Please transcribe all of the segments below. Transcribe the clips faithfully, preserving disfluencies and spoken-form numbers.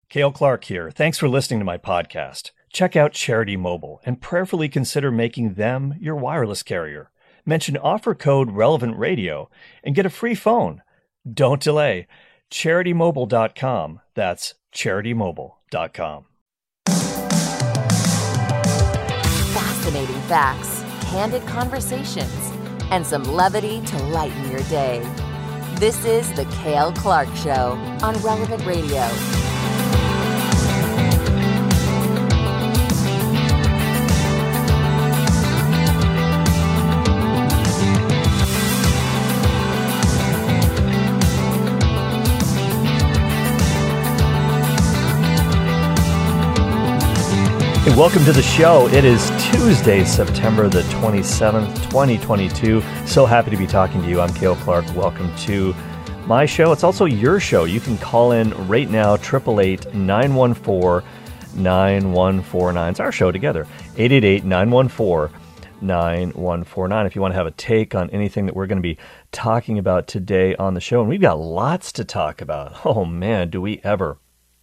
Cale Clark here. Thanks for listening to my podcast. Check out Charity Mobile and prayerfully consider making them your wireless carrier. Mention offer code Relevant Radio and get a free phone. Don't delay. charity mobile dot com. That's charity mobile dot com. Fascinating facts, candid conversations, and some levity to lighten your day. This is The Cale Clark Show on Relevant Radio. Hey, welcome to the show. It is Tuesday, September the twenty-seventh, twenty twenty-two. So happy to be talking to you. I'm Cale Clark. Welcome to my show. It's also your show. You can call in right now, eight eight eight, nine one four, nine one four nine. It's our show together, eight eight eight, nine one four, nine one four nine. If you want to have a take on anything that we're going to be talking about today on the show, and we've got lots to talk about. Oh man, do we ever.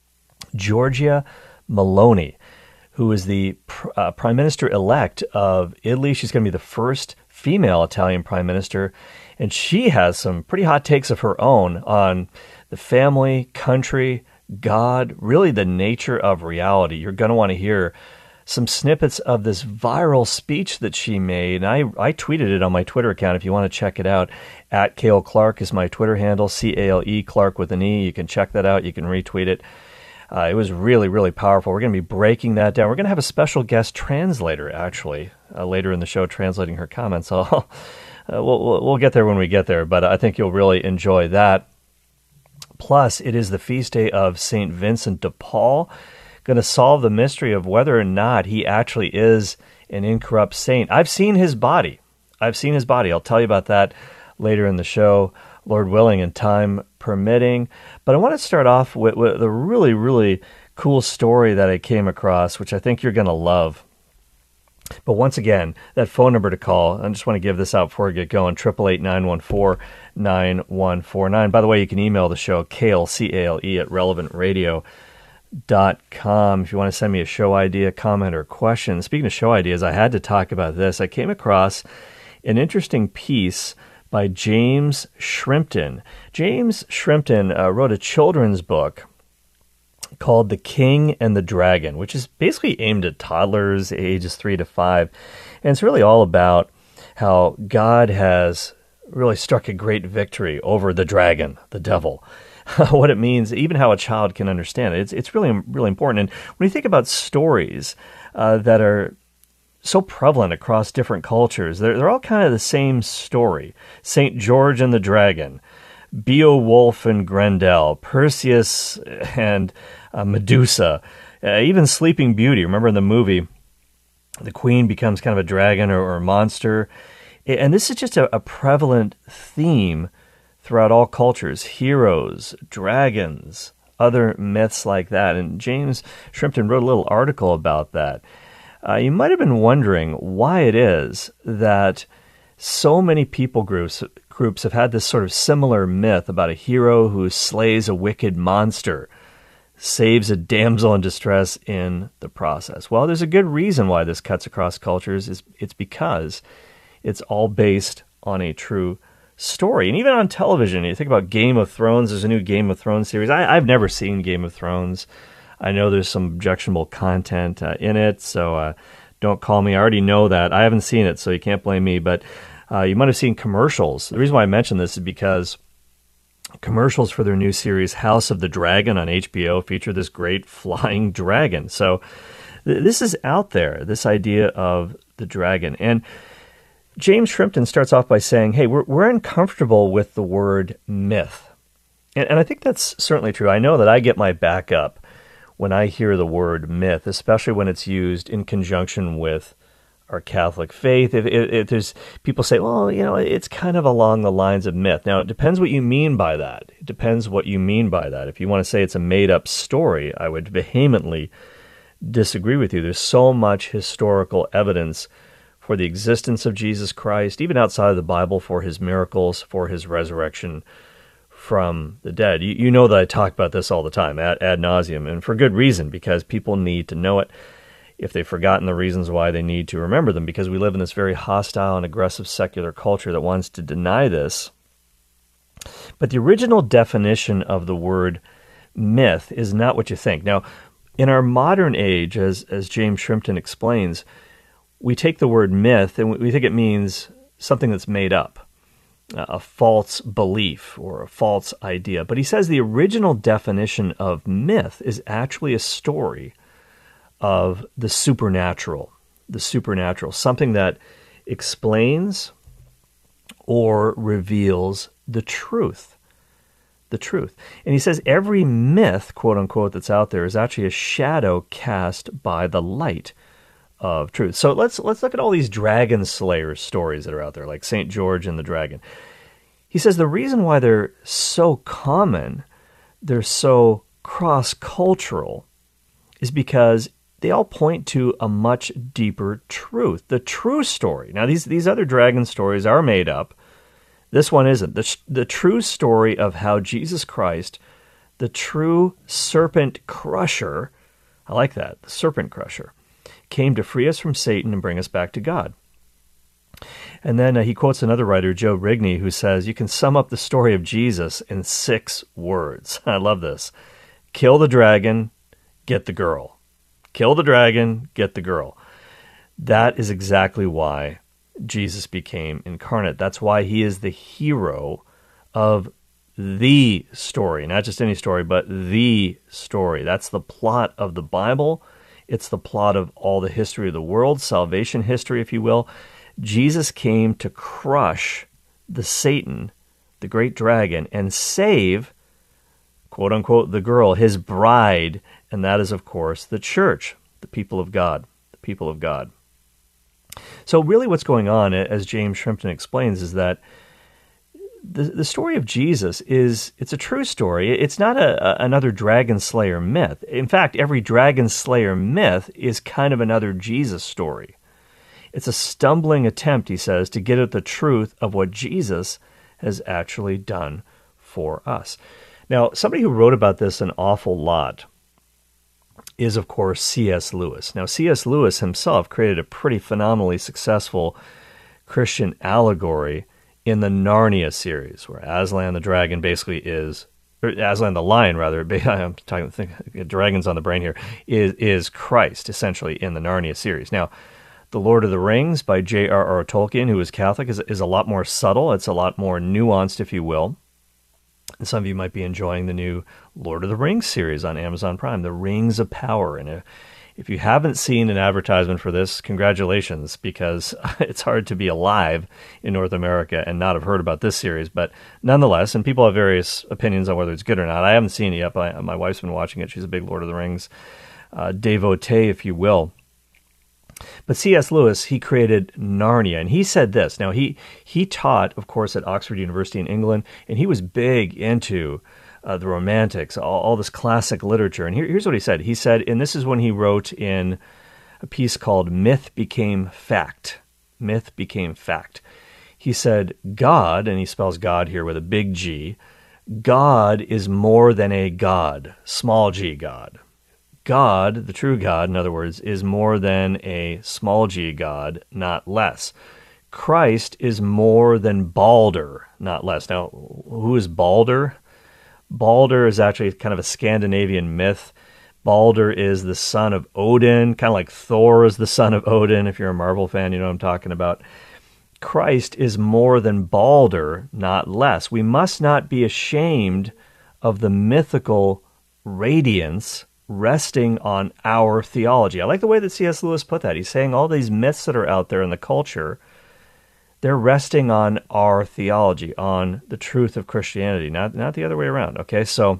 Giorgia Meloni, who is the uh, Prime Minister-elect of Italy. She's going to be the first female Italian Prime Minister, and she has some pretty hot takes of her own on the family, country, God, really the nature of reality. You're going to want to hear some snippets of this viral speech that she made, and I, I tweeted it on my Twitter account. If you want to check it out, at Cale Clark is my Twitter handle, C A L E, Clark with an E. You can check that out. You can retweet it. Uh, it was really, really powerful. We're going to be breaking that down. We're going to have a special guest translator, actually, uh, later in the show, translating her comments. So uh, we'll, we'll, we'll get there when we get there, but I think you'll really enjoy that. Plus, it is the feast day of Saint Vincent de Paul. Going to solve the mystery of whether or not he actually is an incorrupt saint. I've seen his body. I've seen his body. I'll tell you about that later in the show, Lord willing, and time permitting. But I want to start off with, with a really, really cool story that I came across, which I think you're going to love. But once again, that phone number to call, I just want to give this out before we get going, eight eight eight, nine one four, nine one four nine. By the way, you can email the show, Cale, C A L E, at relevant radio dot com if you want to send me a show idea, comment, or question. Speaking of show ideas, I had to talk about this. I came across an interesting piece by James Shrimpton. James Shrimpton uh, wrote a children's book called The King and the Dragon, which is basically aimed at toddlers ages three to five. And it's really all about how God has really struck a great victory over the dragon, the devil. What it means, even how a child can understand it. It's, it's really, really important. And when you think about stories uh, that are so prevalent across different cultures, they're, they're all kind of the same story. Saint George and the Dragon, Beowulf and Grendel, Perseus and uh, Medusa, uh, even Sleeping Beauty. Remember in the movie, the queen becomes kind of a dragon or, or a monster. And this is just a, a prevalent theme throughout all cultures. Heroes, dragons, other myths like that. And James Shrimpton wrote a little article about that. Uh, you might have been wondering why it is that so many people groups groups have had this sort of similar myth about a hero who slays a wicked monster, saves a damsel in distress in the process. Well, there's a good reason why this cuts across cultures. Is It's because it's all based on a true story. And even on television, you think about Game of Thrones. There's a new Game of Thrones series. I, I've never seen Game of Thrones. I know there's some objectionable content uh, in it, so uh, don't call me. I already know that. I haven't seen it, so you can't blame me. But uh, you might have seen commercials. The reason why I mention this is because commercials for their new series, House of the Dragon on H B O, feature this great flying dragon. So th- this is out there, this idea of the dragon. And James Shrimpton starts off by saying, hey, we're, we're uncomfortable with the word myth. And, and I think that's certainly true. I know that I get my back up when I hear the word myth, especially when it's used in conjunction with our Catholic faith. If, if, if there's people say, well, you know, it's kind of along the lines of myth. Now, it depends what you mean by that. It depends what you mean by that. If you want to say it's a made-up story, I would vehemently disagree with you. There's so much historical evidence for the existence of Jesus Christ, even outside of the Bible, for his miracles, for his resurrection from the dead. You, you know that I talk about this all the time, ad, ad nauseum, and for good reason, because people need to know it. If they've forgotten the reasons why, they need to remember them, because we live in this very hostile and aggressive secular culture that wants to deny this. But the original definition of the word myth is not what you think. Now, in our modern age, as, as James Shrimpton explains, we take the word myth and we think it means something that's made up, a false belief or a false idea. But he says the original definition of myth is actually a story of the supernatural, the supernatural, something that explains or reveals the truth, the truth. And he says every myth, quote unquote, that's out there is actually a shadow cast by the light of truth. So let's let's look at all these dragon slayer stories that are out there, like Saint George and the dragon. He says the reason why they're so common, they're so cross-cultural, is because they all point to a much deeper truth, the true story. Now, these, these other dragon stories are made up. This one isn't. The, the true story of how Jesus Christ, the true serpent crusher, I like that, the serpent crusher, came to free us from Satan and bring us back to God. And then uh, he quotes another writer, Joe Rigney, who says, you can sum up the story of Jesus in six words. I love this. Kill the dragon, get the girl. Kill the dragon, get the girl. That is exactly why Jesus became incarnate. That's why he is the hero of the story, not just any story, but the story. That's the plot of the Bible. It's the plot of all the history of the world, salvation history, if you will. Jesus came to crush the Satan, the great dragon, and save, quote unquote, the girl, his bride, and that is, of course, the church, the people of God, the people of God. So really what's going on, as James Shrimpton explains, is that the, the story of Jesus is, it's a true story. It's not a, a, another dragon slayer myth. In fact, every dragon slayer myth is kind of another Jesus story. It's a stumbling attempt, he says, to get at the truth of what Jesus has actually done for us. Now, somebody who wrote about this an awful lot is, of course, C S Lewis. Now, C S Lewis himself created a pretty phenomenally successful Christian allegory in the Narnia series, where Aslan the dragon basically is, or Aslan the lion, rather, I'm talking, think, dragons on the brain here, is, is Christ, essentially, in the Narnia series. Now, The Lord of the Rings by J R R Tolkien, who is Catholic, is, is a lot more subtle. It's a lot more nuanced, if you will. And some of you might be enjoying the new Lord of the Rings series on Amazon Prime, The Rings of Power. And if you haven't seen an advertisement for this, congratulations, because it's hard to be alive in North America and not have heard about this series. But nonetheless, and people have various opinions on whether it's good or not. I haven't seen it yet, but my wife's been watching it. She's a big Lord of the Rings uh, devotee, if you will. But C S Lewis, he created Narnia, and he said this. Now, he he taught, of course, at Oxford University in England, and he was big into uh, the Romantics, all, all this classic literature. And here, here's what he said. He said, and this is when he wrote in a piece called Myth Became Fact. Myth Became Fact. He said, God, and he spells God here with a big G, God is more than a God, small g God. God, the true God, in other words, is more than a small g God, not less. Christ is more than Balder, not less. Now, who is Balder? Balder is actually kind of a Scandinavian myth. Balder is the son of Odin, kind of like Thor is the son of Odin. If you're a Marvel fan, you know what I'm talking about. Christ is more than Balder, not less. We must not be ashamed of the mythical radiance resting on our theology. I like the way that C S Lewis put that. He's saying all these myths that are out there in the culture, they're resting on our theology, on the truth of Christianity, not, not the other way around. Okay, so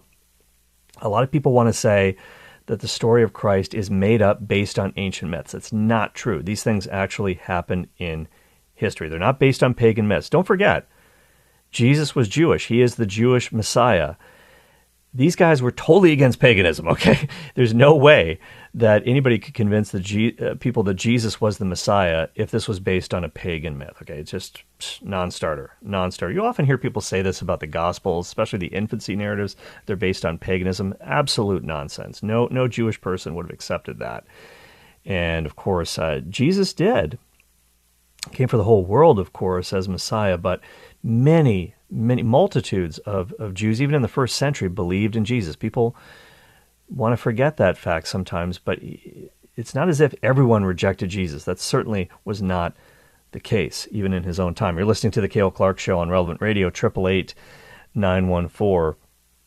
a lot of people want to say that the story of Christ is made up based on ancient myths. It's not true. These things actually happen in history. They're not based on pagan myths. Don't forget, Jesus was Jewish. He is the Jewish Messiah. these guys were totally against paganism, okay? There's no way that anybody could convince the G- uh, people that Jesus was the Messiah if this was based on a pagan myth, okay? It's just non-starter, non-starter. You often hear people say this about the Gospels, especially the infancy narratives. They're based on paganism. Absolute nonsense. No, no Jewish person would have accepted that. And, of course, uh, Jesus did. Came for the whole world, of course, as Messiah, but many, many multitudes of, of Jews, even in the first century, believed in Jesus. People want to forget that fact sometimes, but it's not as if everyone rejected Jesus. That certainly was not the case, even in his own time. You're listening to the Cale Clark Show on Relevant Radio, eight eight eight, nine one four,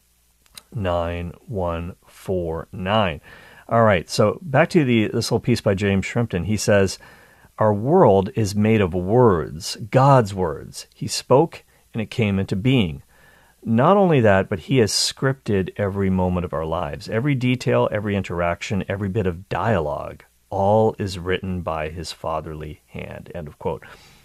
nine one four nine. All right, so back to the this little piece by James Shrimpton. He says, our world is made of words, God's words. He spoke and it came into being. Not only that, but he has scripted every moment of our lives. Every detail, every interaction, every bit of dialogue, all is written by his fatherly hand. End of quote.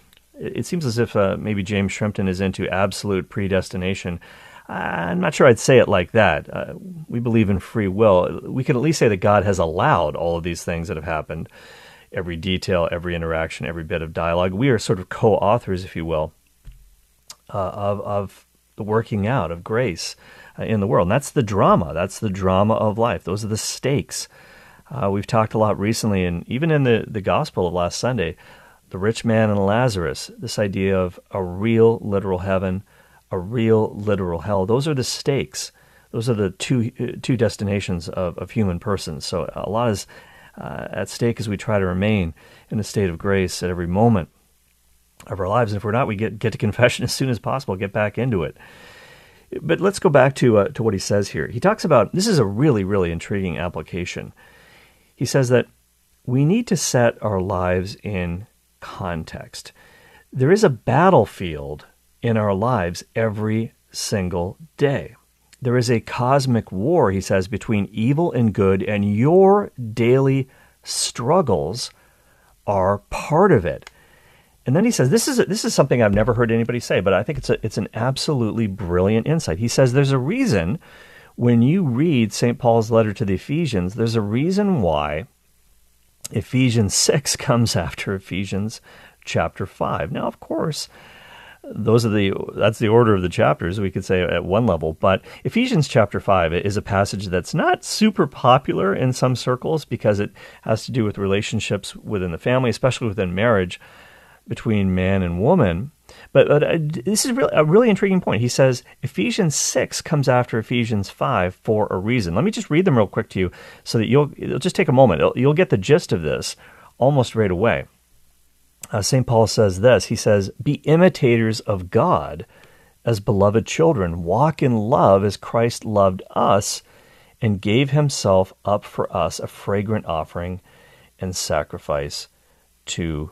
It seems as if uh, maybe James Shrimpton is into absolute predestination. I'm not sure I'd say it like that. Uh, we believe in free will. We can at least say that God has allowed all of these things that have happened. Every detail, every interaction, every bit of dialogue. We are sort of co-authors, if you will, uh, of, of the working out of grace uh, in the world. And that's the drama. That's the drama of life. Those are the stakes. Uh, we've talked a lot recently, and even in the, the gospel of last Sunday, the rich man and Lazarus, this idea of a real literal heaven, a real literal hell. Those are the stakes. Those are the two two destinations of, of human persons. So a lot is Uh, at stake as we try to remain in a state of grace at every moment of our lives. And if we're not, we get, get to confession as soon as possible, get back into it. But let's go back to uh, to what he says here. He talks about, this is a really, really intriguing application. He says that we need to set our lives in context. There is a battlefield in our lives every single day. There is a cosmic war, he says, between evil and good, and your daily struggles are part of it. And then he says, this is a, this is something I've never heard anybody say, but I think it's a, it's an absolutely brilliant insight. He says there's a reason when you read Saint Paul's letter to the Ephesians, there's a reason why Ephesians six comes after Ephesians chapter five. Now, of course, Those are the that's the order of the chapters, we could say, at one level. But Ephesians chapter five is a passage that's not super popular in some circles because it has to do with relationships within the family, especially within marriage between man and woman. But, but uh, this is really, a really intriguing point. He says Ephesians six comes after Ephesians five for a reason. Let me just read them real quick to you so that you'll it'll just take a moment. It'll, you'll get the gist of this almost right away. Uh, Saint Paul says this, he says, be imitators of God as beloved children. Walk in love as Christ loved us and gave himself up for us, a fragrant offering and sacrifice to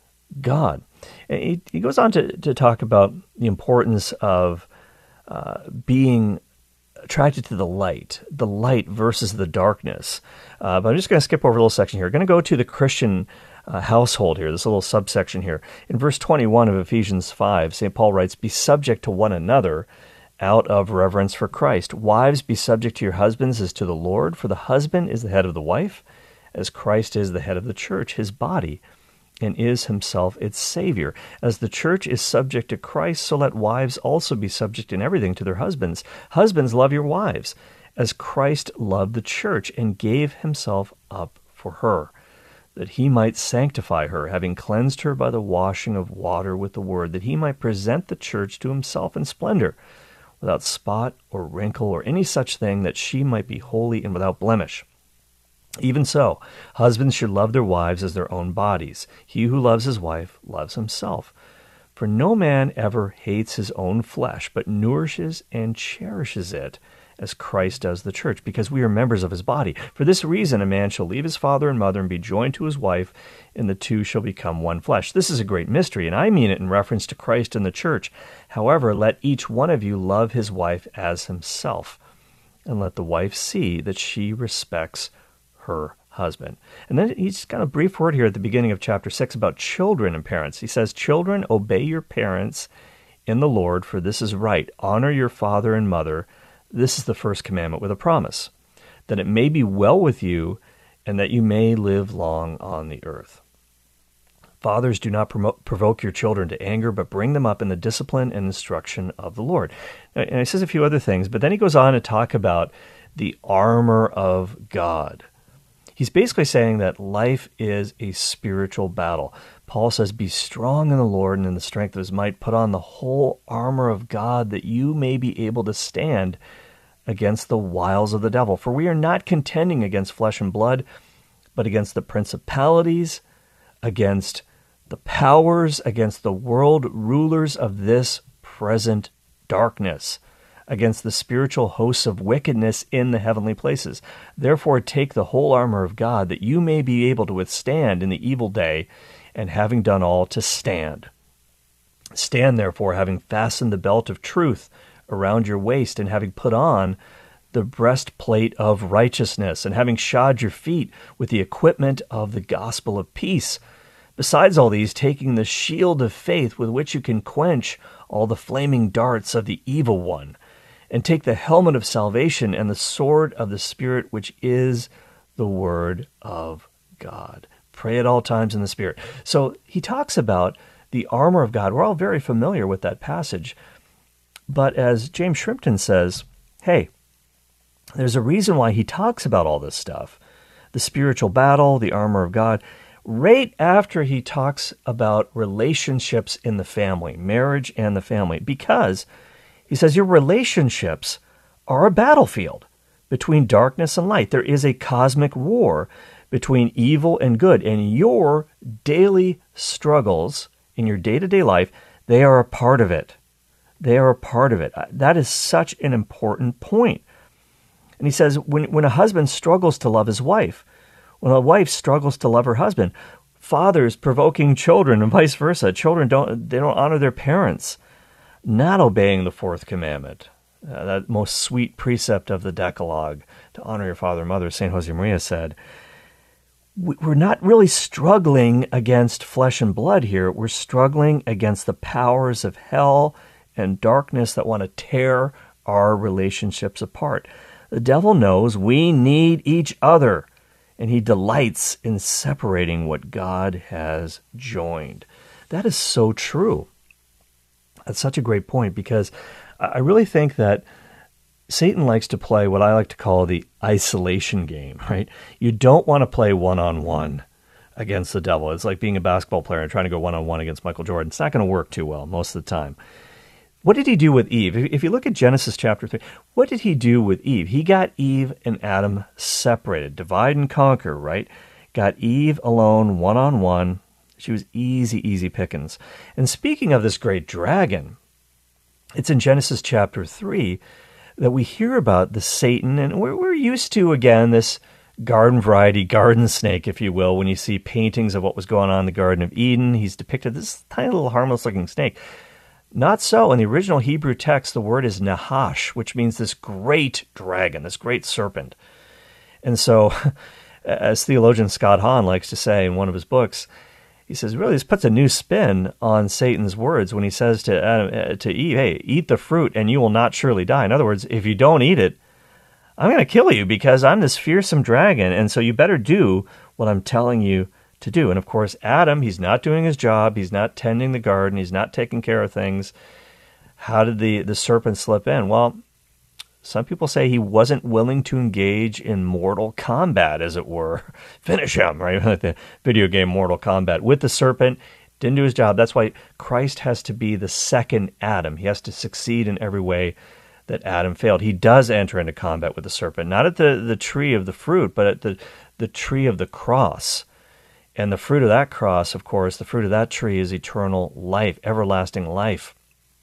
God. And he, he goes on to, to talk about the importance of uh, being attracted to the light, the light versus the darkness. Uh, but I'm just going to skip over a little section here. I'm going to go to the Christian Uh, household here, this little subsection here. In verse twenty-one of Ephesians five, Saint Paul writes, be subject to one another out of reverence for Christ. Wives, be subject to your husbands as to the Lord, for the husband is the head of the wife, as Christ is the head of the church, his body, and is himself its Savior. As the church is subject to Christ, so let wives also be subject in everything to their husbands. Husbands, love your wives, as Christ loved the church and gave himself up for her, that he might sanctify her, having cleansed her by the washing of water with the word, that he might present the church to himself in splendor, without spot or wrinkle or any such thing, that she might be holy and without blemish. Even so, husbands should love their wives as their own bodies. He who loves his wife loves himself. For no man ever hates his own flesh, but nourishes and cherishes it, as Christ does the church, because we are members of his body. For this reason, a man shall leave his father and mother and be joined to his wife, and the two shall become one flesh. This is a great mystery, and I mean it in reference to Christ and the church. However, let each one of you love his wife as himself, and let the wife see that she respects her husband. And then he's got a brief word here at the beginning of chapter six about children and parents. He says, children, obey your parents in the Lord, for this is right. Honor your father and mother, This is the first commandment with a promise, that it may be well with you and that you may live long on the earth. Fathers, do not promote, provoke your children to anger, but bring them up in the discipline and instruction of the Lord. And he says a few other things, but then he goes on to talk about the armor of God. He's basically saying that life is a spiritual battle. Paul says, be strong in the Lord and in the strength of his might. Put on the whole armor of God that you may be able to stand against the wiles of the devil. For we are not contending against flesh and blood, but against the principalities, against the powers, against the world rulers of this present darkness, against the spiritual hosts of wickedness in the heavenly places. Therefore take the whole armor of God, that you may be able to withstand in the evil day, and having done all, to stand. Stand therefore, having fastened the belt of truth around your waist, and having put on the breastplate of righteousness, and having shod your feet with the equipment of the gospel of peace. Besides all these, taking the shield of faith with which you can quench all the flaming darts of the evil one, and take the helmet of salvation and the sword of the Spirit, which is the word of God. Pray at all times in the Spirit. So he talks about the armor of God. We're all very familiar with that passage. But as James Shrimpton says, hey, there's a reason why he talks about all this stuff. The spiritual battle, the armor of God, right after he talks about relationships in the family, marriage and the family, because he says your relationships are a battlefield between darkness and light. There is a cosmic war between evil and good, and your daily struggles in your day-to-day life, they are a part of it. They are a part of it. That is such an important point. And he says when, when a husband struggles to love his wife, when a wife struggles to love her husband, fathers provoking children and vice versa, children don't they don't honor their parents, not obeying the fourth commandment, uh, that most sweet precept of the Decalogue, to honor your father and mother, Saint Josemaria said. We're not really struggling against flesh and blood here. We're struggling against the powers of hell and darkness that want to tear our relationships apart. The devil knows we need each other, and he delights in separating what God has joined. That is so true. That's such a great point, because I really think that Satan likes to play what I like to call the isolation game, right? You don't want to play one-on-one against the devil. It's like being a basketball player and trying to go one-on-one against Michael Jordan. It's not going to work too well most of the time. What did he do with Eve? If you look at Genesis chapter three, what did he do with Eve? He got Eve and Adam separated, divide and conquer, right? Got Eve alone, one-on-one. She was easy, easy pickings. And speaking of this great dragon, it's in Genesis chapter three that we hear about the Satan, and we're, we're used to, again, this garden variety, garden snake, if you will. When you see paintings of what was going on in the Garden of Eden, he's depicted this tiny little harmless-looking snake. Not so. In the original Hebrew text, the word is Nahash, which means this great dragon, this great serpent. And so, as theologian Scott Hahn likes to say in one of his books, he says, really, this puts a new spin on Satan's words when he says to Adam, uh, to Eve, hey, eat the fruit and you will not surely die. In other words, if you don't eat it, I'm going to kill you because I'm this fearsome dragon, and so you better do what I'm telling you to do. And of course, Adam, he's not doing his job. He's not tending the garden. He's not taking care of things. How did the, the serpent slip in? Well, some people say he wasn't willing to engage in mortal combat, as it were. Finish him, right? Like the video game Mortal Kombat. With the serpent, didn't do his job. That's why Christ has to be the second Adam. He has to succeed in every way that Adam failed. He does enter into combat with the serpent, not at the, the tree of the fruit, but at the, the tree of the cross. And the fruit of that cross, of course, the fruit of that tree is eternal life, everlasting life.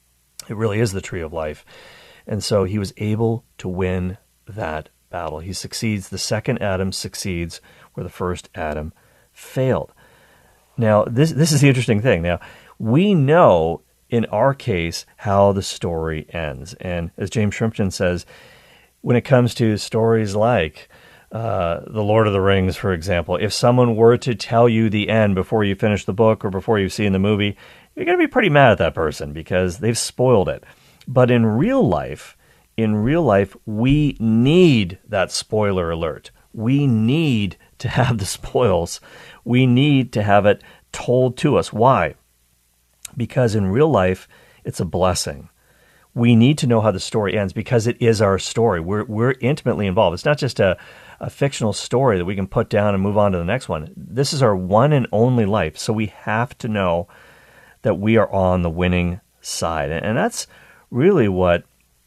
It really is the tree of life. And so he was able to win that battle. He succeeds. The second Adam succeeds where the first Adam failed. Now, this this is the interesting thing. Now, we know in our case how the story ends. And as James Shrimpton says, when it comes to stories like uh, The Lord of the Rings, for example, if someone were to tell you the end before you finish the book or before you've seen the movie, you're going to be pretty mad at that person because they've spoiled it. But in real life, in real life, we need that spoiler alert. We need to have the spoils. We need to have it told to us. Why? Because in real life, it's a blessing. We need to know how the story ends because it is our story. We're we're intimately involved. It's not just a, a fictional story that we can put down and move on to the next one. This is our one and only life, so we have to know that we are on the winning side. And that's really what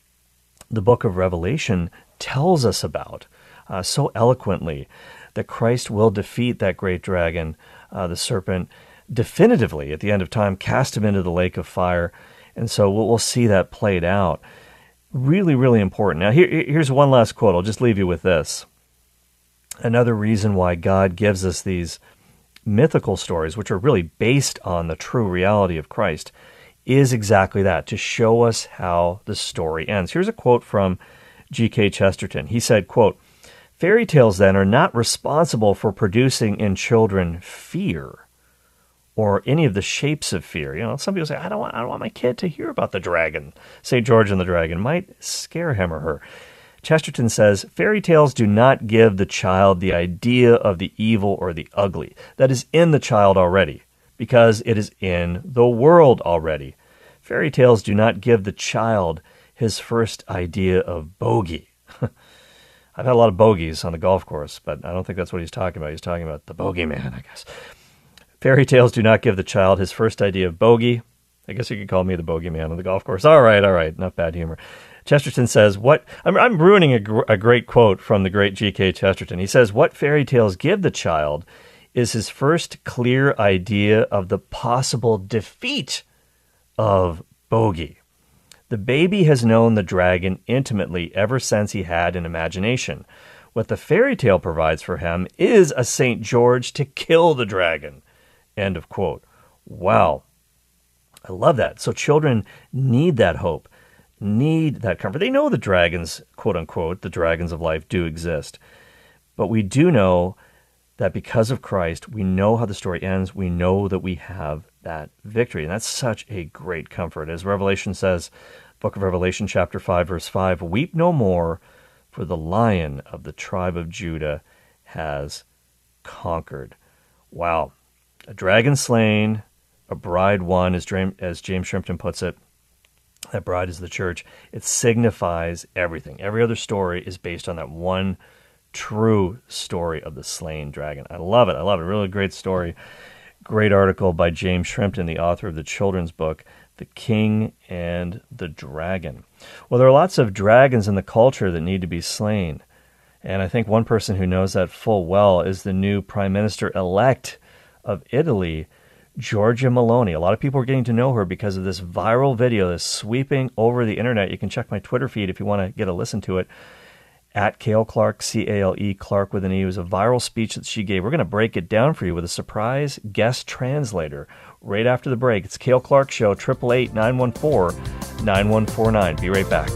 the book of Revelation tells us about uh, so eloquently, that Christ will defeat that great dragon, uh, the serpent, definitively at the end of time, cast him into the lake of fire. And so we'll, we'll see that played out. Really, really important. Now, here, here's one last quote. I'll just leave you with this. Another reason why God gives us these mythical stories, which are really based on the true reality of Christ, is exactly that, to show us how the story ends. Here's a quote from G K Chesterton. He said, quote, "Fairy tales, then, are not responsible for producing in children fear or any of the shapes of fear." You know, some people say, I don't want, I don't want my kid to hear about the dragon. Saint George and the dragon might scare him or her. Chesterton says, "Fairy tales do not give the child the idea of the evil or the ugly that is in the child already, because it is in the world already. Fairy tales do not give the child his first idea of bogey." I've had a lot of bogeys on the golf course, but I don't think that's what he's talking about. He's talking about the bogeyman, I guess. Fairy tales do not give the child his first idea of bogey. I guess you could call me the bogeyman on the golf course. All right, all right, not bad humor. Chesterton says, "What I'm, I'm ruining a, gr- a great quote from the great G K Chesterton. He says, what fairy tales give the child is his first clear idea of the possible defeat of bogey. The baby has known the dragon intimately ever since he had an imagination. What the fairy tale provides for him is a Saint George to kill the dragon." End of quote. Wow. I love that. So children need that hope, need that comfort. They know the dragons, quote unquote, the dragons of life do exist. But we do know that because of Christ, we know how the story ends. We know that we have that victory. And that's such a great comfort. As Revelation says, book of Revelation, chapter five, verse five, "Weep no more, for the Lion of the tribe of Judah has conquered." Wow. A dragon slain, a bride won, as James Shrimpton puts it. That bride is the church. It signifies everything. Every other story is based on that one true story of the slain dragon. I love it. I love it. Really great story. Great article by James Shrimpton, the author of the children's book, The King and the Dragon. Well, there are lots of dragons in the culture that need to be slain. And I think one person who knows that full well is the new Prime Minister-elect of Italy, Giorgia Meloni. A lot of people are getting to know her because of this viral video that's sweeping over the internet. You can check my Twitter feed if you want to get a listen to it. At Cale Clark, C A L E, Clark with an E. It was a viral speech that she gave. We're going to break it down for you with a surprise guest translator right after the break. It's Cale Clark Show, eight eight eight, nine one four, nine one four nine. Be right back.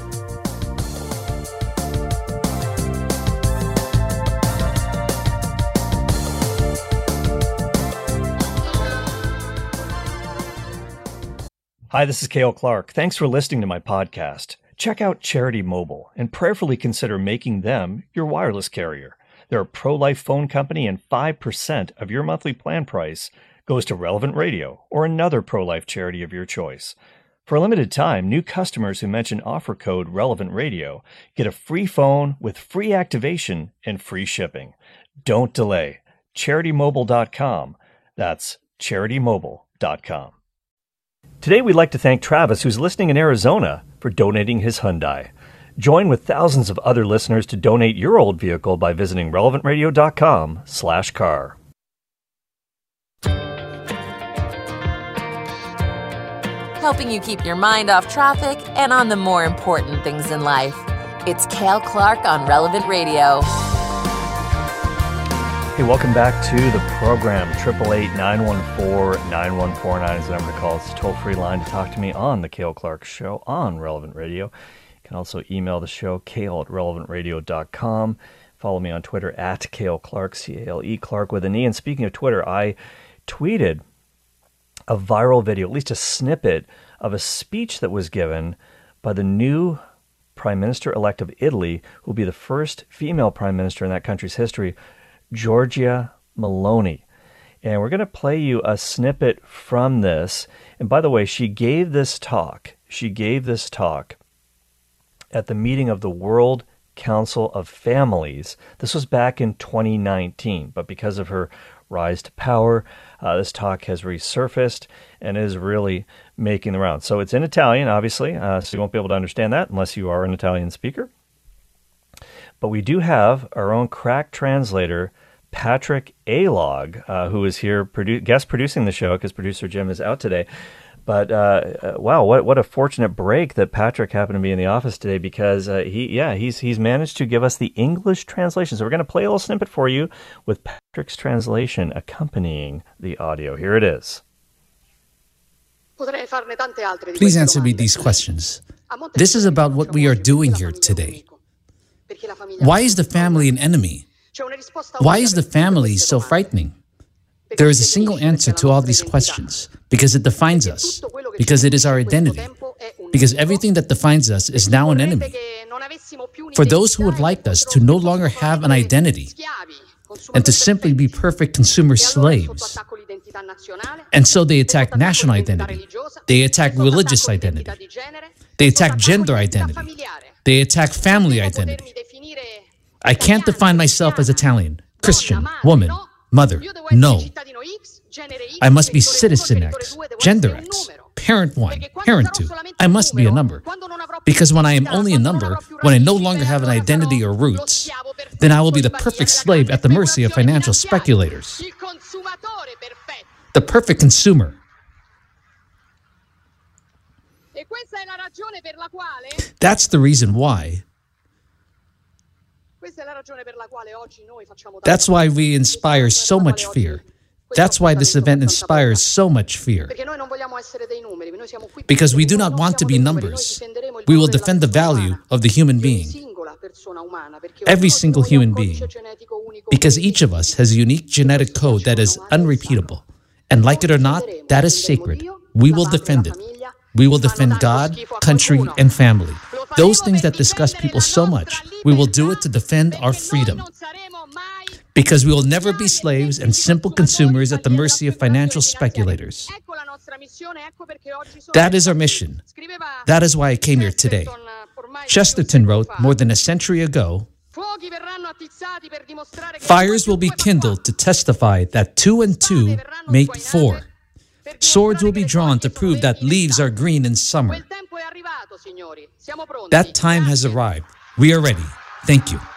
Hi, this is Cale Clark. Thanks for listening to my podcast. Check out Charity Mobile and prayerfully consider making them your wireless carrier. They're a pro-life phone company, and five percent of your monthly plan price goes to Relevant Radio or another pro-life charity of your choice. For a limited time, new customers who mention offer code Relevant Radio get a free phone with free activation and free shipping. Don't delay. charity mobile dot com. That's charity mobile dot com. Today, we'd like to thank Travis, who's listening in Arizona, for donating his Hyundai. Join with thousands of other listeners to donate your old vehicle by visiting relevant radio dot com slash car. Helping you keep your mind off traffic and on the more important things in life. It's Cale Clark on Relevant Radio. Hey, welcome back to the program. eight eight eight, nine one four, nine one four nine is the number to call. It's a toll-free line to talk to me on the Cale Clark Show on Relevant Radio. You can also email the show, Cale at relevant radio dot com. Follow me on Twitter at Cale Clark, C A L E, Clark with an E. And speaking of Twitter, I tweeted a viral video, at least a snippet of a speech that was given by the new Prime Minister-elect of Italy, who will be the first female prime minister in that country's history, Giorgia Meloni. And we're going to play you a snippet from this. And by the way, she gave this talk. She gave this talk at the meeting of the World Council of Families. This was back in twenty nineteen, but because of her rise to power, uh, this talk has resurfaced and is really making the rounds. So it's in Italian, obviously, uh, so you won't be able to understand that unless you are an Italian speaker. But we do have our own crack translator, Patrick Alog, uh, who is here produ- guest producing the show because producer Jim is out today. But uh, wow, what what a fortunate break that Patrick happened to be in the office today, because uh, he yeah he's he's managed to give us the English translation. So we're going to play a little snippet for you with Patrick's translation accompanying the audio. Here it is. Please answer me these questions. This is about what we are doing here today. Why is the family an enemy? Why is the family so frightening? There is a single answer to all these questions, because it defines us, because it is our identity, because everything that defines us is now an enemy. For those who would like us to no longer have an identity and to simply be perfect consumer slaves, and so they attack national identity, they attack religious identity, they attack gender identity, they attack family identity. I can't define myself as Italian, Christian, woman, mother. No. I must be citizen X, gender X, parent one, parent two. I must be a number. Because when I am only a number, when I no longer have an identity or roots, then I will be the perfect slave at the mercy of financial speculators. The perfect consumer. That's the reason why. That's why we inspire so much fear. That's why this event inspires so much fear. Because we do not want to be numbers. We will defend the value of the human being. Every single human being. Because each of us has a unique genetic code that is unrepeatable. And like it or not, that is sacred. We will defend it. We will defend God, country, and family. Those things that disgust people so much, we will do it to defend our freedom. Because we will never be slaves and simple consumers at the mercy of financial speculators. That is our mission. That is why I came here today. Chesterton wrote more than a century ago, "Fires will be kindled to testify that two and two make four. Swords will be drawn to prove that leaves are green in summer." That time has arrived. We are ready. Thank you.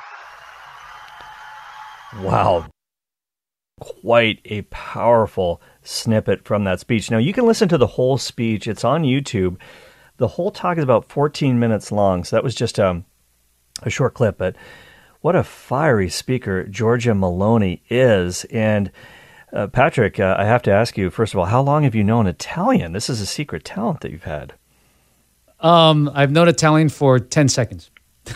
Wow. Quite a powerful snippet from that speech. Now, you can listen to the whole speech. It's on YouTube. The whole talk is about fourteen minutes long, so that was just um, a short clip. But what a fiery speaker Giorgia Meloni is. And uh, Patrick, uh, I have to ask you, first of all, how long have you known Italian? This is a secret talent that you've had. Um, I've known Italian for ten seconds.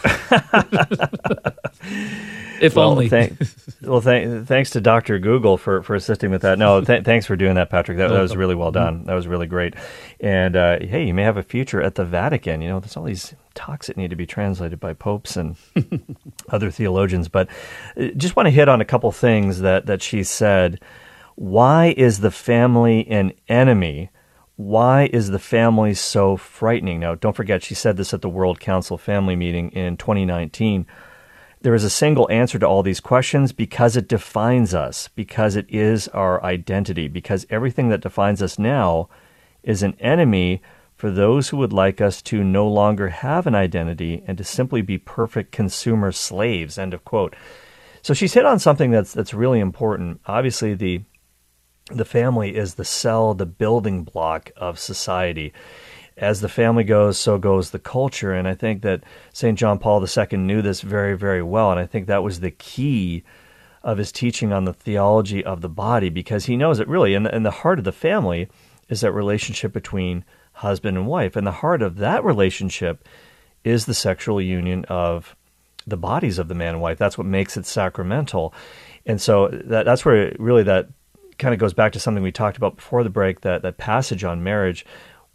If well, only. Thank, well, th- thanks to Doctor Google for, for assisting with that. No, th- thanks for doing that, Patrick. That, that was really well done. That was really great. And uh, hey, you may have a future at the Vatican. You know, there's all these talks that need to be translated by popes and other theologians. But just want to hit on a couple things that, that she said. Why is the family an enemy? Why is the family so frightening? Now, don't forget, she said this at the World Council Family Meeting in twenty nineteen. There is a single answer to all these questions: because it defines us, because it is our identity, because everything that defines us now is an enemy for those who would like us to no longer have an identity and to simply be perfect consumer slaves, end of quote. So she's hit on something that's that's really important. Obviously, the the family is the cell, the building block of society. As the family goes, so goes the culture. And I think that Saint John Paul the Second knew this very, very well. And I think that was the key of his teaching on the theology of the body, because he knows that really in the, in the heart of the family is that relationship between husband and wife. And the heart of that relationship is the sexual union of the bodies of the man and wife. That's what makes it sacramental. And so that, that's where really that kind of goes back to something we talked about before the break, that, that passage on marriage.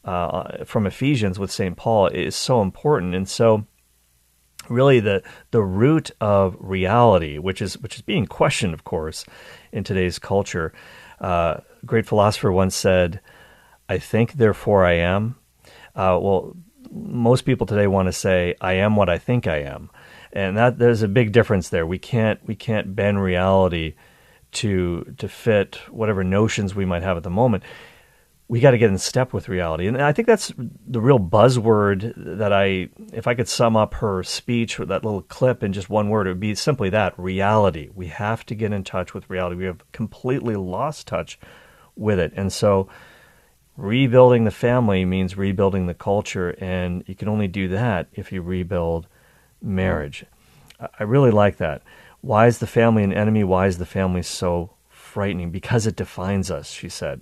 uh, from Ephesians with Saint Paul is so important. And so really the the root of reality, which is which is being questioned, of course, in today's culture. Uh, a great philosopher once said, "I think, therefore I am." Uh, well, most people today want to say, "I am what I think I am," and that there's a big difference there. We can't we can't bend reality to to fit whatever notions we might have at the moment. We got to get in step with reality. And I think that's the real buzzword that I, if I could sum up her speech or that little clip in just one word, it would be simply that, reality. We have to get in touch with reality. We have completely lost touch with it. And so rebuilding the family means rebuilding the culture, and you can only do that if you rebuild marriage. I really like that. Why is the family an enemy? Why is the family so frightening? Because it defines us, she said.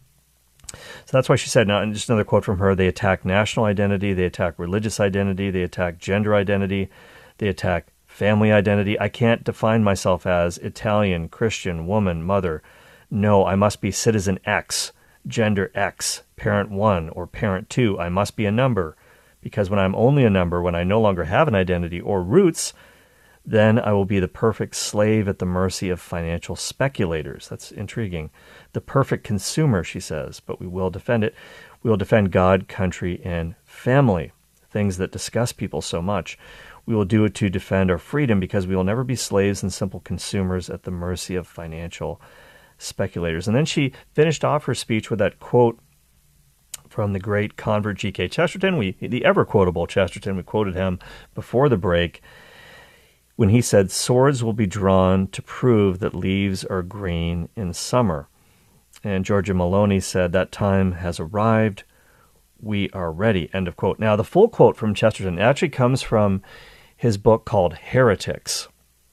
So that's why she said, now, and just another quote from her, they attack national identity, they attack religious identity, they attack gender identity, they attack family identity. I can't define myself as Italian, Christian, woman, mother. No, I must be citizen X, gender X, parent one, or parent two. I must be a number, because when I'm only a number, when I no longer have an identity or roots, then I will be the perfect slave at the mercy of financial speculators. That's intriguing. The perfect consumer, she says, but we will defend it. We will defend God, country, and family, things that disgust people so much. We will do it to defend our freedom because we will never be slaves and simple consumers at the mercy of financial speculators. And then she finished off her speech with that quote from the great convert G K Chesterton, we, the ever-quotable Chesterton. We quoted him before the break, when he said, "Swords will be drawn to prove that leaves are green in summer." And Giorgia Meloni said, "That time has arrived. We are ready." End of quote. Now, the full quote from Chesterton actually comes from his book called Heretics.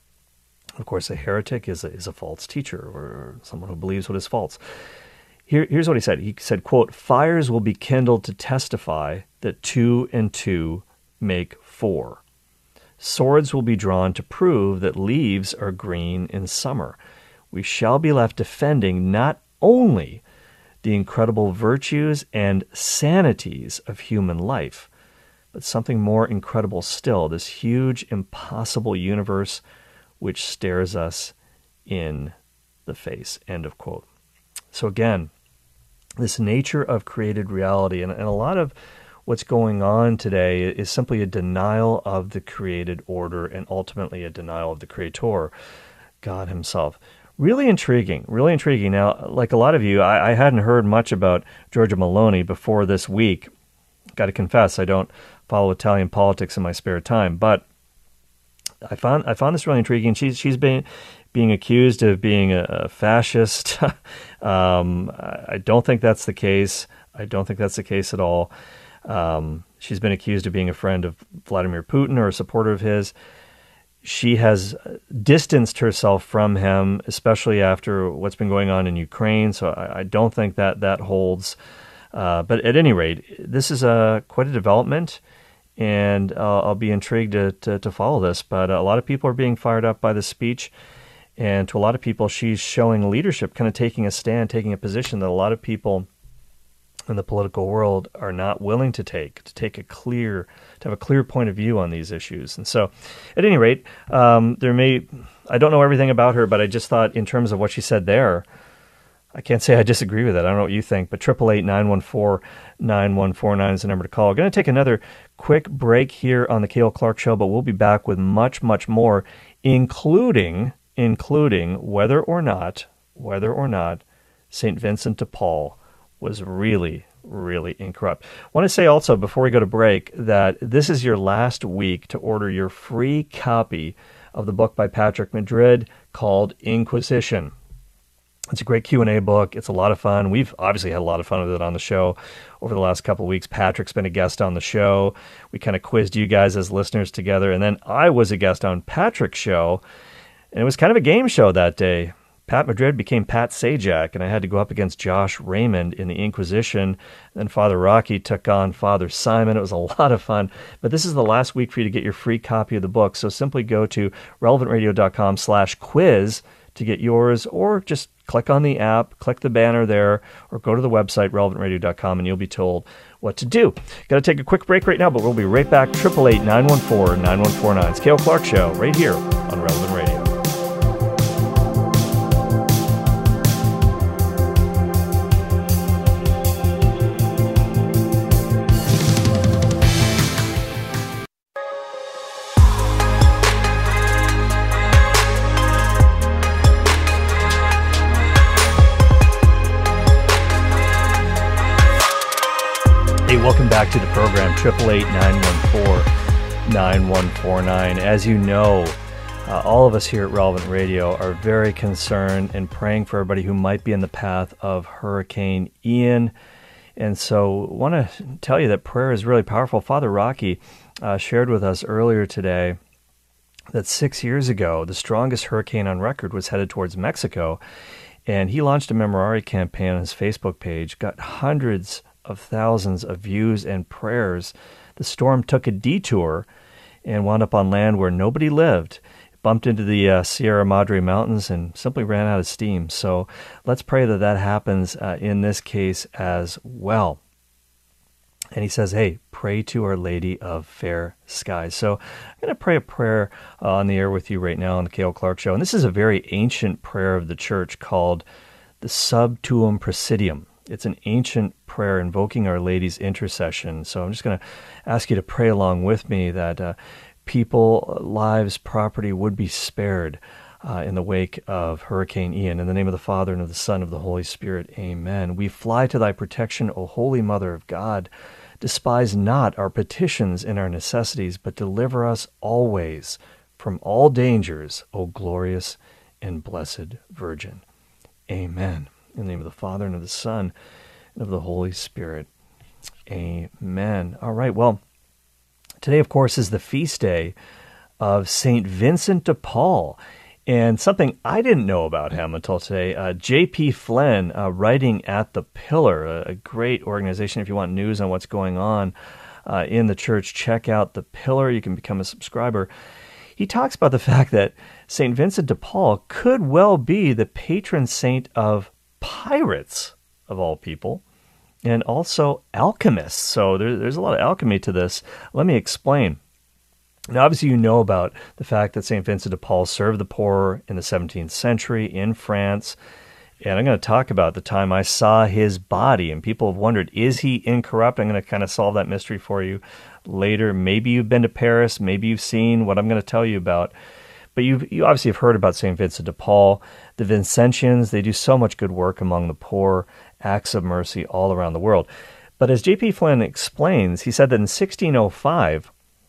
Of course, a heretic is a, is a false teacher or someone who believes what is false. Here, here's what he said. He said, quote, "Fires will be kindled to testify that two and two make four. Swords will be drawn to prove that leaves are green in summer. We shall be left defending not only the incredible virtues and sanities of human life, but something more incredible still, this huge, impossible universe which stares us in the face." End of quote. So again, this nature of created reality, and, and a lot of what's going on today is simply a denial of the created order and ultimately a denial of the Creator, God himself. Really intriguing, really intriguing. Now, like a lot of you, I, I hadn't heard much about Giorgia Meloni before this week. Got to confess, I don't follow Italian politics in my spare time, but I found I found this really intriguing. She's she's been being accused of being a, a fascist. um, I don't think that's the case. I don't think that's the case at all. Um, she's been accused of being a friend of Vladimir Putin or a supporter of his. She has distanced herself from him, especially after what's been going on in Ukraine. So I, I don't think that that holds. Uh, but at any rate, this is a quite a development, and uh, I'll be intrigued to, to, to follow this. But a lot of people are being fired up by the speech, and to a lot of people, she's showing leadership, kind of taking a stand, taking a position that a lot of people in the political world are not willing to take, to take a clear, to have a clear point of view on these issues. And so, at any rate, um, there may, I don't know everything about her, but I just thought in terms of what she said there, I can't say I disagree with it. I don't know what you think, but eight eight eight, nine one four, nine one four nine is the number to call. We're going to take another quick break here on the Cale Clark Show, but we'll be back with much, much more, including, including whether or not, whether or not Saint Vincent de Paul was really, really incorrupt. I want to say also, before we go to break, that this is your last week to order your free copy of the book by Patrick Madrid called Inquisition. It's a great Q and A book. It's a lot of fun. We've obviously had a lot of fun with it on the show over the last couple of weeks. Patrick's been a guest on the show. We kind of quizzed you guys as listeners together, and then I was a guest on Patrick's show, and it was kind of a game show that day. Pat Madrid became Pat Sajak, and I had to go up against Josh Raymond in the Inquisition. Then Father Rocky took on Father Simon. It was a lot of fun. But this is the last week for you to get your free copy of the book. So simply go to relevant radio dot com slash quiz to get yours, or just click on the app, click the banner there, or go to the website, relevant radio dot com, and you'll be told what to do. Got to take a quick break right now, but we'll be right back. eight eight eight, nine one four, nine one four nine. It's Cale Clark Show right here on Relevant Radio. Welcome back to the program, eight eight eight, nine one four, nine one four nine. As you know, uh, all of us here at Relevant Radio are very concerned and praying for everybody who might be in the path of Hurricane Ian. And so I want to tell you that prayer is really powerful. Father Rocky uh, shared with us earlier today that six years ago, the strongest hurricane on record was headed towards Mexico. And he launched a Memorare campaign on his Facebook page, got hundreds of thousands of views and prayers. The storm took a detour and wound up on land where nobody lived. It bumped into the uh, Sierra Madre Mountains and simply ran out of steam. So let's pray that that happens uh, in this case as well. And he says, hey, pray to Our Lady of Fair Skies. So I'm going to pray a prayer uh, on the air with you right now on the Cale Clark Show. And this is a very ancient prayer of the church called the Sub Tuum Presidium. It's an ancient prayer invoking Our Lady's intercession. So I'm just going to ask you to pray along with me that uh, people, lives, property would be spared uh, in the wake of Hurricane Ian. In the name of the Father, and of the Son, and of the Holy Spirit, amen. We fly to thy protection, O Holy Mother of God. Despise not our petitions and our necessities, but deliver us always from all dangers, O glorious and blessed Virgin. Amen. In the name of the Father, and of the Son, and of the Holy Spirit. Amen. All right, well, today, of course, is the feast day of Saint Vincent de Paul. And something I didn't know about him until today, uh, J P Flynn, uh, writing at The Pillar, a, a great organization. If you want news on what's going on uh, in the church, check out The Pillar. You can become a subscriber. He talks about the fact that Saint Vincent de Paul could well be the patron saint of pirates, of all people, and also alchemists. So there, there's a lot of alchemy to this. Let me explain. Now, obviously, you know about the fact that Saint Vincent de Paul served the poor in the seventeenth century in France. And I'm going to talk about the time I saw his body. And people have wondered, is he incorrupt? I'm going to kind of solve that mystery for you later. Maybe you've been to Paris. Maybe you've seen what I'm going to tell you about. But you've, you obviously have heard about Saint Vincent de Paul. The Vincentians, they do so much good work among the poor, acts of mercy all around the world. But as J P Flynn explains, he said that in sixteen oh five,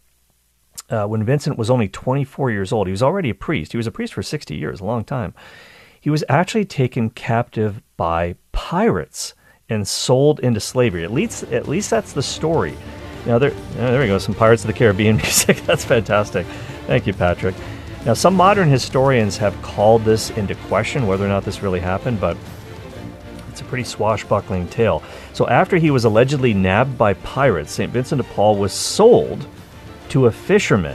uh, when Vincent was only twenty-four years old, he was already a priest. He was a priest for sixty years, a long time. He was actually taken captive by pirates and sold into slavery. At least, at least that's the story. Now, there, oh, there we go, some Pirates of the Caribbean music. That's fantastic. Thank you, Patrick. Now, some modern historians have called this into question, whether or not this really happened, but it's a pretty swashbuckling tale. So after he was allegedly nabbed by pirates, Saint Vincent de Paul was sold to a fisherman.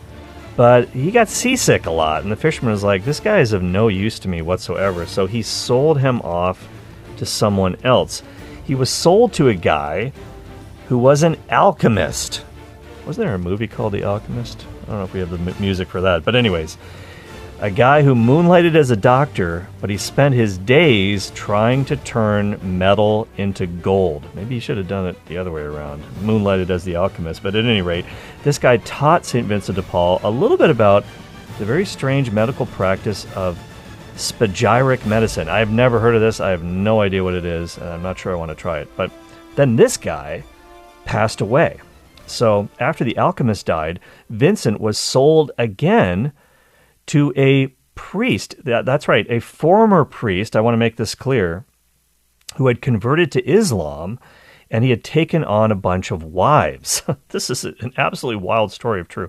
But he got seasick a lot, and the fisherman was like, this guy is of no use to me whatsoever. So he sold him off to someone else. He was sold to a guy who was an alchemist. Wasn't there a movie called The Alchemist? I don't know if we have the m- music for that. But anyways, a guy who moonlighted as a doctor, but he spent his days trying to turn metal into gold. Maybe he should have done it the other way around, moonlighted as the alchemist. But at any rate, this guy taught Saint Vincent de Paul a little bit about the very strange medical practice of spagyric medicine. I have never heard of this. I have no idea what it is, and I'm not sure I want to try it. But then this guy passed away. So after the alchemist died, Vincent was sold again to a priest. That, that's right, a former priest, I want to make this clear, who had converted to Islam, and he had taken on a bunch of wives. This is an absolutely wild story, if true.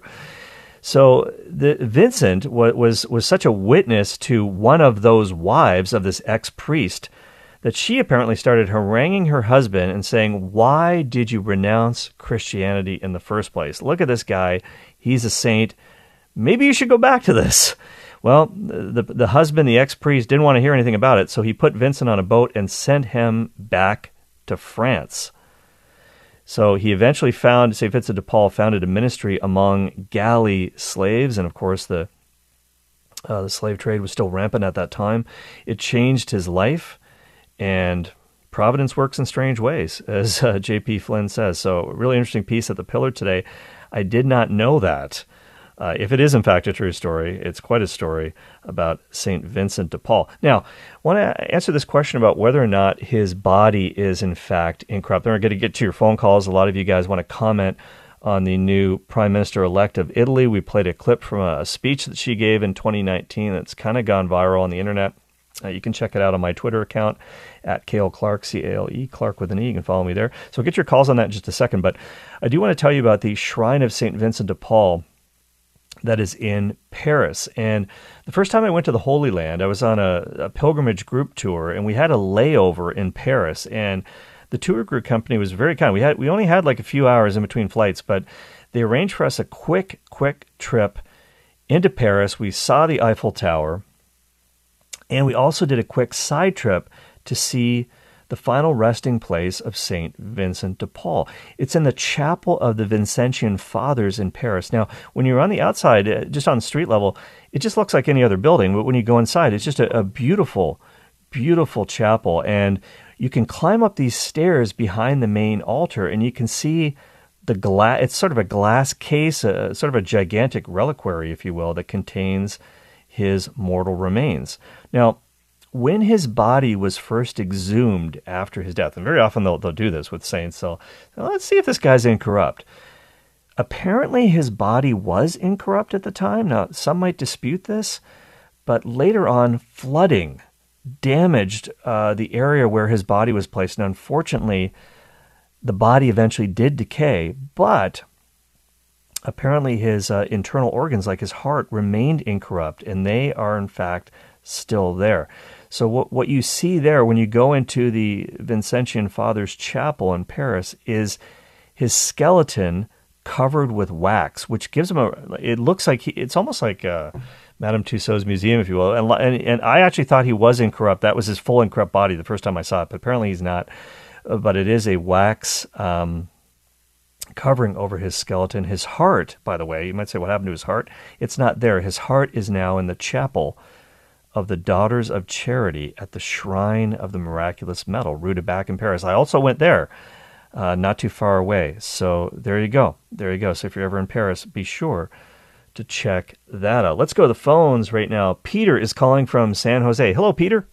So the, Vincent was, was, was such a witness to one of those wives of this ex-priest that she apparently started haranguing her husband and saying, why did you renounce Christianity in the first place? Look at this guy. He's a saint. Maybe you should go back to this. Well, the the husband, the ex-priest, didn't want to hear anything about it, so he put Vincent on a boat and sent him back to France. So he eventually found, Saint Vincent de Paul founded a ministry among galley slaves, and of course the uh, the slave trade was still rampant at that time. It changed his life, and Providence works in strange ways, as uh, J P Flynn says. So a really interesting piece at the Pillar today. I did not know that. Uh, if it is, in fact, a true story, it's quite a story about Saint Vincent de Paul. Now, I want to answer this question about whether or not his body is, in fact, incorrupt. Then we're going to get to your phone calls. A lot of you guys want to comment on the new Prime Minister-elect of Italy. We played a clip from a speech that she gave in twenty nineteen that's kind of gone viral on the internet. Uh, you can check it out on my Twitter account, at Cale Clark, C A L E, Clark with an E. You can follow me there. So we'll get your calls on that in just a second. But I do want to tell you about the Shrine of Saint Vincent de Paul that is in Paris. And the first time I went to the Holy Land, I was on a, a pilgrimage group tour, and we had a layover in Paris. And the tour group company was very kind. We had we only had like a few hours in between flights, but they arranged for us a quick, quick trip into Paris. We saw the Eiffel Tower, and we also did a quick side trip to see the final resting place of Saint Vincent de Paul. It's in the Chapel of the Vincentian Fathers in Paris. Now, when you're on the outside, just on the street level, it just looks like any other building. But when you go inside, it's just a, a beautiful, beautiful chapel. And you can climb up these stairs behind the main altar, and you can see the glass. It's sort of a glass case, a, sort of a gigantic reliquary, if you will, that contains his mortal remains. Now, when his body was first exhumed after his death, and very often they'll, they'll do this with saints, so let's see if this guy's incorrupt. Apparently his body was incorrupt at the time. Now, some might dispute this, but later on, flooding damaged uh, the area where his body was placed, and unfortunately, the body eventually did decay, but apparently his uh, internal organs, like his heart, remained incorrupt, and they are, in fact, still there. So what what you see there when you go into the Vincentian Fathers Chapel in Paris is his skeleton covered with wax, which gives him a, it looks like, he, it's almost like uh, Madame Tussauds Museum, if you will. And, and and I actually thought he was incorrupt. That was his full incorrupt body the first time I saw it, but apparently he's not. But it is a wax um, covering over his skeleton. His heart, by the way, you might say, what happened to his heart? It's not there. His heart is now in the chapel of the Daughters of Charity at the Shrine of the Miraculous Medal, Rue du Bac in Paris. I also went there, uh, not too far away. So there you go. There you go. So if you're ever in Paris, be sure to check that out. Let's go to the phones right now. Peter is calling from San Jose. Hello, Peter.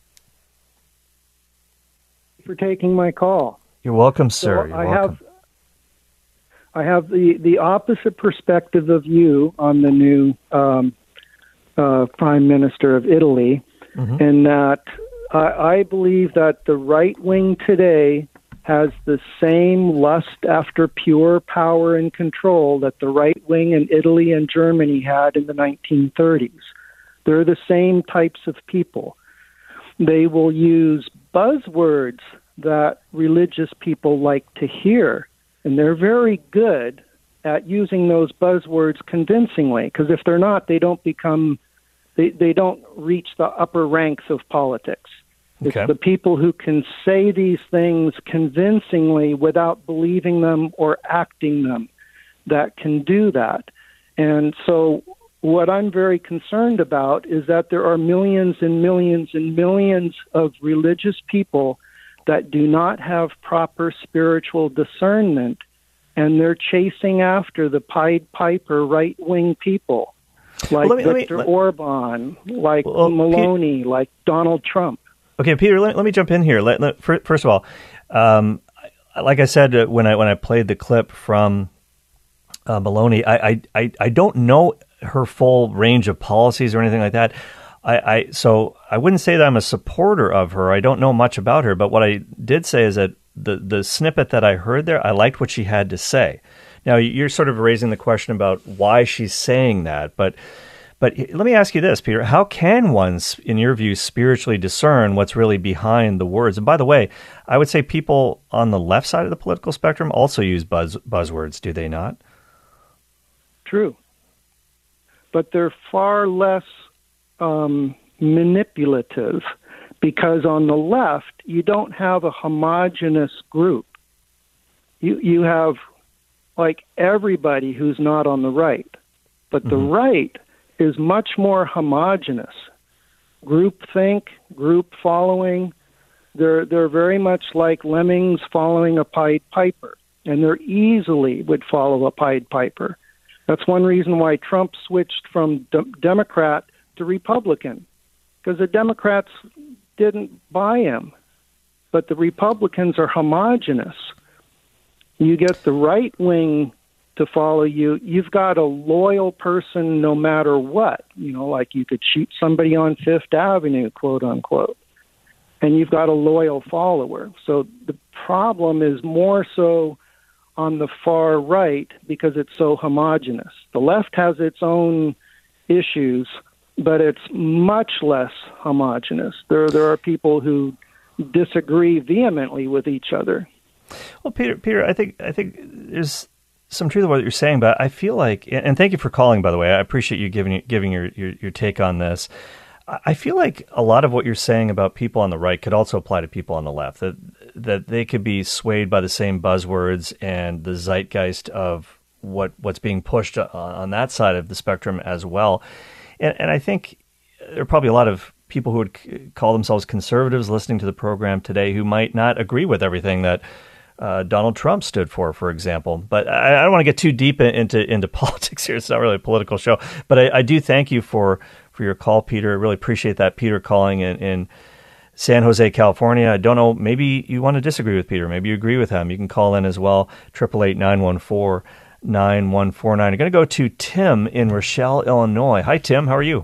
For taking my call. You're welcome, sir. So You're I welcome. have I have the, the opposite perspective of you on the new um, uh, Prime Minister of Italy, mm-hmm. in that I, I believe that the right wing today has the same lust after pure power and control that the right wing in Italy and Germany had in the nineteen thirties. They're the same types of people. They will use buzzwords that religious people like to hear, and they're very good at using those buzzwords convincingly, because if they're not, they don't become, they, they don't reach the upper ranks of politics. Okay. It's the people who can say these things convincingly without believing them or acting them that can do that. And so what I'm very concerned about is that there are millions and millions and millions of religious people that do not have proper spiritual discernment, and they're chasing after the Pied Piper right-wing people, like well, me, Viktor me, Orban, like well, Meloni, Peter, like Donald Trump. Okay, Peter, let, let me jump in here. Let, let, first of all, um, like I said uh, when I when I played the clip from uh, Meloni, I, I I don't know her full range of policies or anything like that. I, I so I wouldn't say that I'm a supporter of her. I don't know much about her, but what I did say is that the the snippet that I heard there, I liked what she had to say. Now, you're sort of raising the question about why she's saying that, but but let me ask you this, Peter. How can one, in your view, spiritually discern what's really behind the words? And by the way, I would say people on the left side of the political spectrum also use buzz buzzwords, do they not? True. But they're far less um, manipulative because on the left, you don't have a homogenous group. You you have like everybody who's not on the right, but mm-hmm. the right is much more homogenous. Group think, group following. They're they're very much like lemmings following a Pied Piper, and they easily would follow a Pied Piper. That's one reason why Trump switched from de- Democrat to Republican, because the Democrats didn't buy him, but the Republicans are homogenous. You get the right wing to follow you. You've got a loyal person no matter what. You know, like you could shoot somebody on Fifth Avenue, quote unquote, and you've got a loyal follower. So the problem is more so on the far right because it's so homogenous. The left has its own issues, but it's much less homogenous. There, there are people who disagree vehemently with each other. Well, Peter, Peter, I think I think there's some truth to what you're saying, but I feel like, and thank you for calling, by the way. I appreciate you giving giving your, your, your take on this. I feel like a lot of what you're saying about people on the right could also apply to people on the left, that that they could be swayed by the same buzzwords and the zeitgeist of what what's being pushed on that side of the spectrum as well. And, and I think there are probably a lot of people who would call themselves conservatives listening to the program today who might not agree with everything that uh, Donald Trump stood for, for example. But I, I don't want to get too deep into into politics here. It's not really a political show. But I, I do thank you for, for your call, Peter. I really appreciate that. Peter calling in, in San Jose, California. I don't know, maybe you want to disagree with Peter. Maybe you agree with him. You can call in as well, eight eight eight, nine one four, nine one four nine. I'm going to go to Tim in Rochelle, Illinois. Hi, Tim. How are you?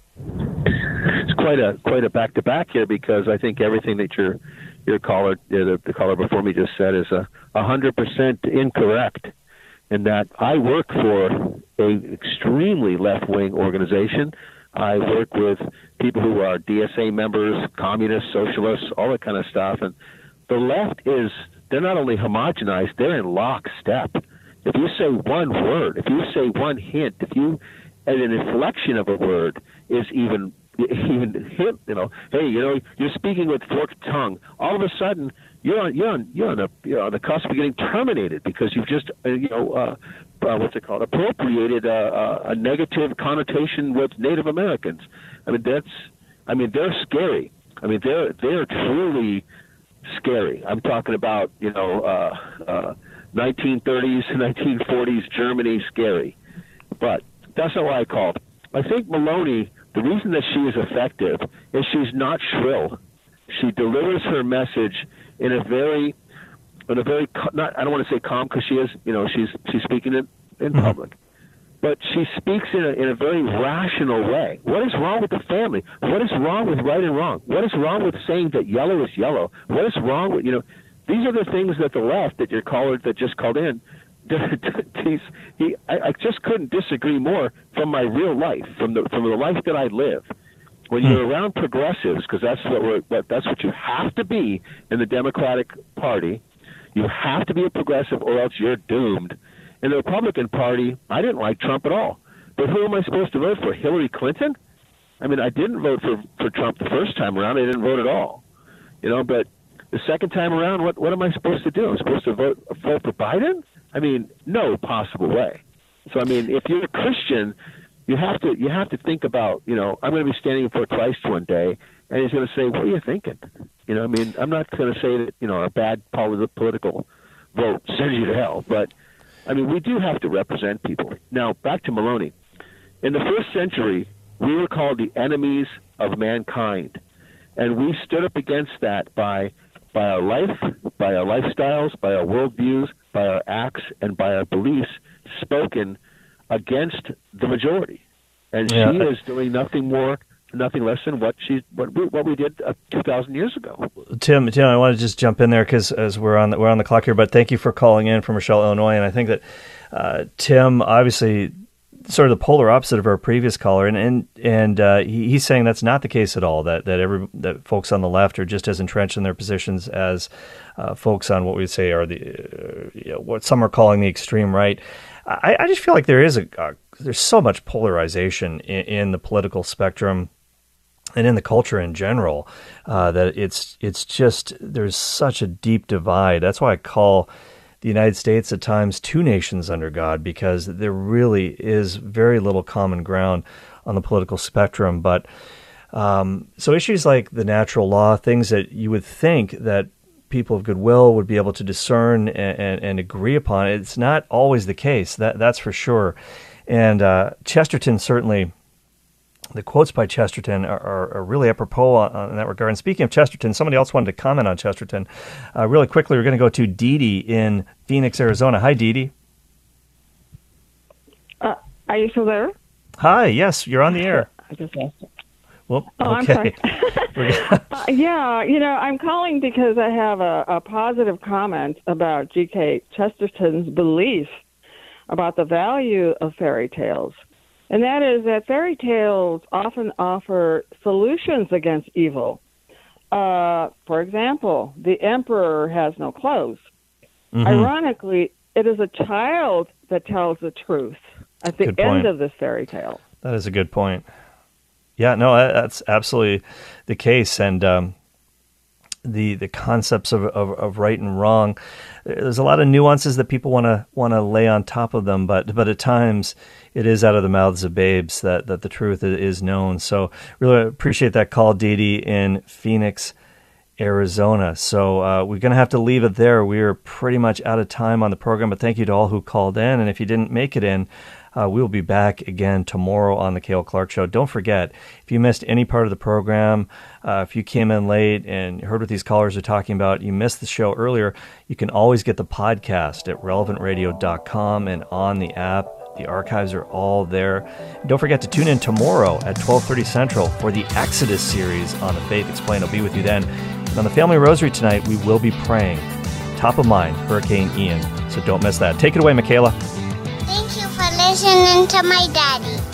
It's quite a quite a back to back here because I think everything that your your caller the, the caller before me just said is a hundred percent incorrect. In that I work for a extremely left wing organization. I work with people who are D S A members, communists, socialists, all that kind of stuff. And the left is, they're not only homogenized, they're in lockstep. If you say one word, if you say one hint, if you, and an inflection of a word is even, even hint, you know, hey, you know, you're speaking with forked tongue. All of a sudden, you're on, you're on, you're on, a, you're on the cusp of getting terminated because you've just, uh, you know, uh, uh, what's it called, appropriated uh, uh, a negative connotation with Native Americans. I mean, that's, I mean, they're scary. I mean, they're they're truly scary. I'm talking about, you know, uh, uh, nineteen thirties, nineteen forties Germany scary. But that's not what I called. I think Maloney, the reason that she is effective is she's not shrill. She delivers her message in a very, in a very, not, I don't want to say calm because she is, you know, she's she's speaking in, in mm-hmm. public, but she speaks in a, in a very rational way. What is wrong with the family? What is wrong with right and wrong? What is wrong with saying that yellow is yellow? What is wrong with, you know, these are the things that the left, that your caller that just called in, he's, he, I, I just couldn't disagree more from my real life, from the from the life that I live. When you're around progressives, because that's what we're, that's what you have to be in the Democratic Party. You have to be a progressive, or else you're doomed. In the Republican Party, I didn't like Trump at all. But who am I supposed to vote for? Hillary Clinton? I mean, I didn't vote for, for Trump the first time around. I didn't vote at all. You know, but the second time around, what what am I supposed to do? I'm supposed to vote vote for Biden? I mean, no possible way. So I mean, if you're a Christian, you have to you have to think about, you know, I'm going to be standing before Christ one day, and he's going to say, what are you thinking? You know, I mean, I'm not going to say that, you know, a bad political vote sends you to hell, but, I mean, we do have to represent people. Now, back to Maloney. In the first century, we were called the enemies of mankind, and we stood up against that by by our life, by our lifestyles, by our worldviews, by our acts, and by our beliefs spoken against the majority. And yeah. she is doing nothing more, nothing less than what she what we, what we did uh, two thousand years ago. Tim, Tim, I want to just jump in there because as we're on the, we're on the clock here, but thank you for calling in from Rochelle, Illinois. And I think that uh, Tim, obviously, sort of the polar opposite of our previous caller, and and and uh, he, he's saying that's not the case at all. That that every that folks on the left are just as entrenched in their positions as uh, folks on what we say are the uh, you know, what some are calling the extreme right. I, I just feel like there is a uh, there's so much polarization in, in the political spectrum and in the culture in general, uh, that it's it's just, there's such a deep divide. That's why I call the United States at times two nations under God, because there really is very little common ground on the political spectrum. But um, so issues like the natural law, things that you would think that people of goodwill would be able to discern and, and, and agree upon, it's not always the case. That that's for sure. And uh, Chesterton certainly. The quotes by Chesterton are, are, are really apropos on, on that regard. And speaking of Chesterton, somebody else wanted to comment on Chesterton. Uh, really quickly, we're going to go to Dee Dee in Phoenix, Arizona. Hi, Dee Dee. Uh, are you still there? Hi, yes, you're on the air. I just lost it. Well, oh, okay. I'm sorry. uh, yeah, you know, I'm calling because I have a, a positive comment about G K Chesterton's belief about the value of fairy tales. And that is that fairy tales often offer solutions against evil. Uh, for example, the emperor has no clothes. Mm-hmm. Ironically, it is a child that tells the truth at the end of this fairy tale. That is a good point. Yeah, no, that's absolutely the case. And um, the the concepts of, of, of right and wrong, there's a lot of nuances that people want to want to lay on top of them, but but at times it is out of the mouths of babes that, that the truth is known. So really appreciate that call, Dee Dee in Phoenix, Arizona. So uh, we're going to have to leave it there. We are pretty much out of time on the program, but thank you to all who called in. And if you didn't make it in, uh, we will be back again tomorrow on the Cale Clark Show. Don't forget, if you missed any part of the program, uh, if you came in late and heard what these callers are talking about, you missed the show earlier, you can always get the podcast at relevant radio dot com and on the app. The archives are all there. Don't forget to tune in tomorrow at twelve thirty Central for the Exodus series on The Faith Explained. I'll be with you then. And on the Family Rosary tonight, we will be praying. Top of mind, Hurricane Ian. So don't miss that. Take it away, Michaela. Thank you for listening to my daddy.